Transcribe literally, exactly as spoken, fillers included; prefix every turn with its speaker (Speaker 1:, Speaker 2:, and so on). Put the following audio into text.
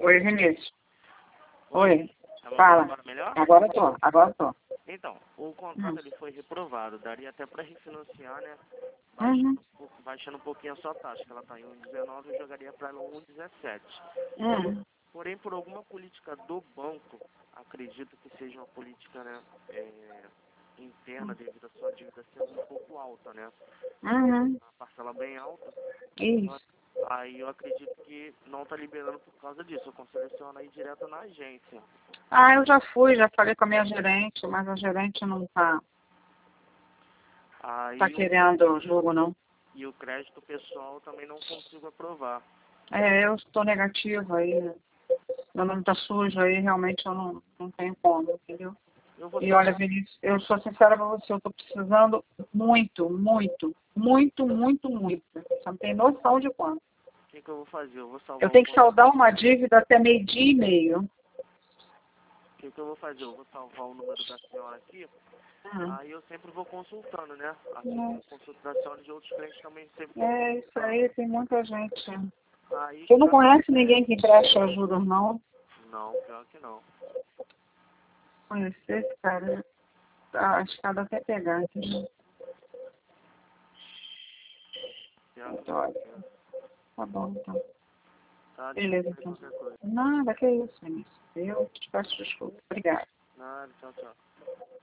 Speaker 1: Oi, Vinícius. Oi.
Speaker 2: Tá me
Speaker 1: Fala.
Speaker 2: ouvindo agora melhor?
Speaker 1: Agora tô, agora tô.
Speaker 2: Então, o contrato
Speaker 1: Hum.
Speaker 2: ele foi reprovado. Daria até para refinanciar, né?
Speaker 1: Uhum.
Speaker 2: Baixando, um pouco- baixando um pouquinho a sua taxa, que ela está em um vírgula dezenove, eu jogaria para ela um vírgula dezessete.
Speaker 1: Hum.
Speaker 2: Porém, por alguma política do banco, acredito que seja uma política, né, é, interna, devido à sua dívida sendo um pouco alta, né?
Speaker 1: Uhum.
Speaker 2: Uma parcela bem alta.
Speaker 1: Isso.
Speaker 2: Aí eu acredito que não está liberando por causa disso. Eu conselho aí direto na agência.
Speaker 1: Ah, eu já fui, já falei com a minha gerente, mas a gerente não tá,
Speaker 2: Aí
Speaker 1: tá
Speaker 2: o,
Speaker 1: querendo o jogo, não.
Speaker 2: e o crédito pessoal também não consigo aprovar.
Speaker 1: É, eu estou negativa aí. Meu nome tá sujo aí, realmente eu não, não tenho como, entendeu?
Speaker 2: Eu vou
Speaker 1: E
Speaker 2: salvar.
Speaker 1: olha, Vinícius, eu sou sincera pra você, eu tô precisando muito, muito, muito, muito, muito. Você não tem noção de quanto.
Speaker 2: O que, que eu vou fazer? Eu vou salvar
Speaker 1: Eu
Speaker 2: o
Speaker 1: tenho que
Speaker 2: con-
Speaker 1: saldar uma dívida até meio-dia e meio.
Speaker 2: O que, que eu vou fazer? Eu vou salvar o número da senhora aqui.
Speaker 1: Hum.
Speaker 2: Aí eu sempre vou consultando, né? Assim como
Speaker 1: É,
Speaker 2: eu consulto da senhora, de outros clientes também sempre vou
Speaker 1: é isso
Speaker 2: consultando.
Speaker 1: aí, tem muita gente.
Speaker 2: Aí,
Speaker 1: Você não
Speaker 2: cara,
Speaker 1: conhece ninguém que presta ajuda, não?
Speaker 2: não, pior que não.
Speaker 1: Conhecer esse cara, tá, a escada até pegar, entendeu?
Speaker 2: Pior que
Speaker 1: Olha,
Speaker 2: não.
Speaker 1: tá bom, então.
Speaker 2: Tá,
Speaker 1: Beleza,
Speaker 2: desculpa aí
Speaker 1: então.
Speaker 2: qualquer coisa.
Speaker 1: Nada, que isso, Vinícius. Eu te peço desculpa. Obrigada.
Speaker 2: Nada, tchau, tchau.